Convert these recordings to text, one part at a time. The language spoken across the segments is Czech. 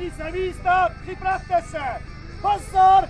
Připravení se místa, připravte se! Pozor!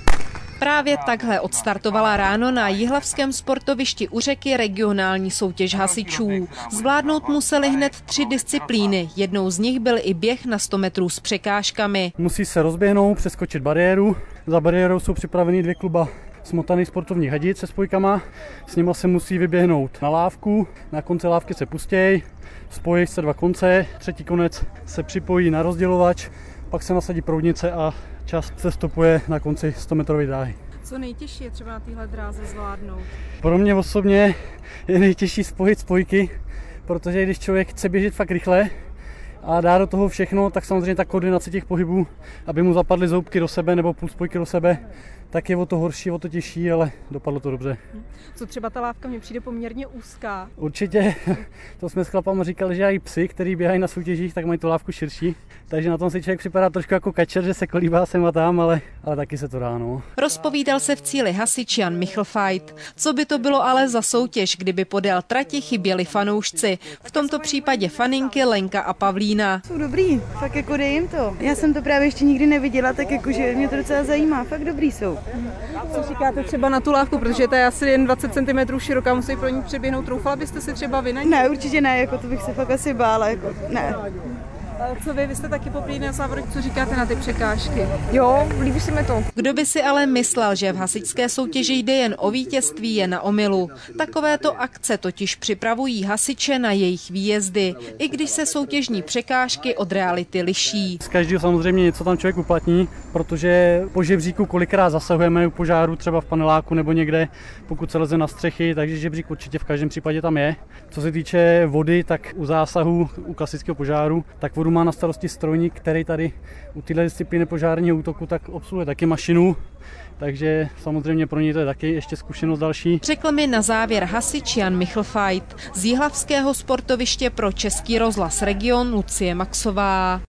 Právě takhle odstartovala ráno na jihlavském sportovišti u řeky regionální soutěž hasičů. Zvládnout museli hned 3 disciplíny. Jednou z nich byl i běh na 100 metrů s překážkami. Musí se rozběhnout, přeskočit bariéru. Za bariérou jsou připraveny 2 kluba smotaných sportovních hadic se spojkama. S nima se musí vyběhnout na lávku. Na konci lávky se pustějí, spojí se 2 konce. 3. konec se připojí na rozdělovač, pak se nasadí proudnice a čas se stopuje na konci 100-metrové dráhy. Co nejtěžší je třeba na téhle dráze zvládnout? Pro mě osobně je nejtěžší spojit spojky, protože když člověk chce běžet fakt rychle a dá do toho všechno, tak samozřejmě ta koordinace těch pohybů, aby mu zapadly zoubky do sebe nebo půl spojky do sebe, tak je o to horší, o to těžší, ale dopadlo to dobře. Co třeba ta lávka mně přijde poměrně úzká. Určitě, to jsme s chlapama říkali, že i psi, kteří běhají na soutěžích, tak mají tu lávku širší. Takže na tom si člověk připadá trošku jako kačer, že se kolíbá sem a tam, ale taky se to dá, no. Rozpovídal se v cíli hasič Jan Michlfajt. Co by to bylo ale za soutěž, kdyby podél trati chyběli fanoušci? V tomto případě faninky Lenka a Pavlína. Jsou dobrý, fakt jako dej jim to. Já jsem to právě ještě nikdy neviděla, tak jakože mě to docela zajímá, fakt dobrý jsou. Co říkáte třeba na tu lávku, protože ta je asi jen 20 cm široká, musí pro ní přeběhnout. Troufala byste si třeba vy na ní? Ne, určitě ne, jako to bych se fakt asi bála, jako ne. Co vy jste taky poprvé na závodech, co říkáte na ty překážky? Jo, líbí se mi to. Kdo by si ale myslel, že v hasičské soutěži jde jen o vítězství, je na omylu. Takovéto akce totiž připravují hasiče na jejich výjezdy, i když se soutěžní překážky od reality liší. Z každého samozřejmě něco tam člověk uplatní, protože po žebříku kolikrát zasahujeme u požáru, třeba v paneláku nebo někde, pokud se leze na střechy, takže žebřík určitě v každém případě tam je. Co se týče vody, tak u zásahu, u klasického požáru, tak vodu má na starosti strojník, který tady u této disciplíny požárního útoku tak obsluhuje taky mašinu, takže samozřejmě pro něj to je taky ještě zkušenost další. Řekl mi na závěr hasič Jan Michlfajt. Z jihlavského sportoviště pro Český rozhlas Region Lucie Maxová.